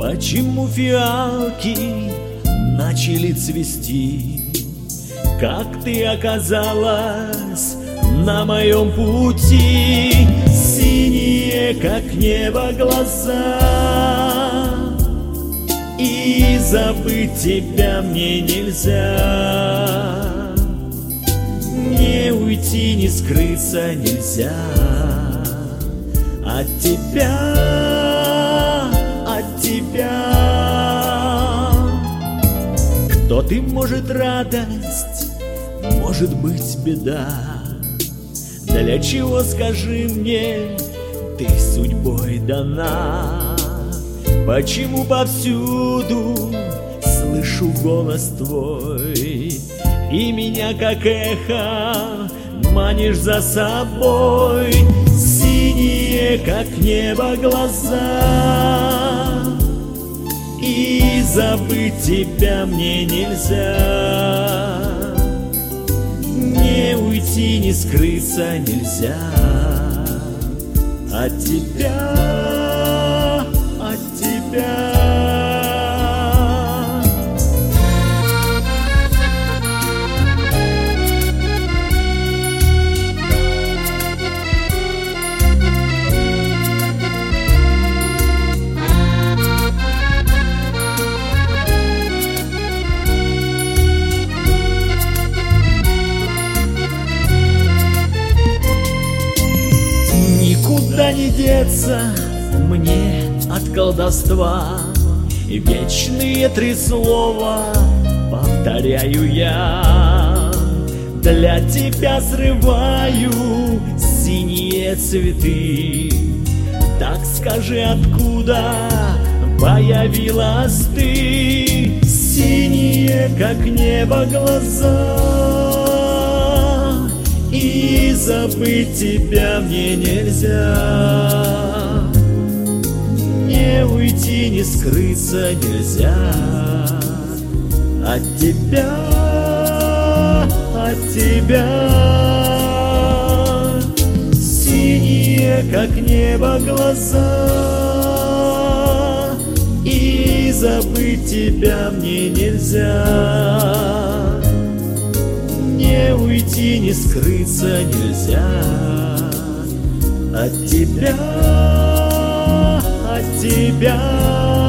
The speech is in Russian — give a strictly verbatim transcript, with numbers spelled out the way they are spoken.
Почему фиалки начали цвести? Как ты оказалась на моем пути? Синие, как небо, глаза, и забыть тебя мне нельзя. Не уйти, не скрыться нельзя от тебя, от тебя. Кто ты, может, радость, может быть, беда? Для чего, скажи мне, ты судьбой дана? Почему повсюду слышу голос твой, и меня, как эхо, манишь за собой? Синие, как небо, глаза, и забыть тебя мне нельзя. Не уйти, не скрыться нельзя от тебя, от тебя. Никуда не деться мне от колдовства, и вечные три слова повторяю я. Для тебя срываю синие цветы. Так скажи, откуда появилась ты? Синие, как небо, глаза, и забыть тебя мне нельзя. Не уйти, не скрыться нельзя от тебя, от тебя. Синие, как небо, глаза, и забыть тебя мне нельзя. Не уйти, не скрыться нельзя от тебя, от тебя.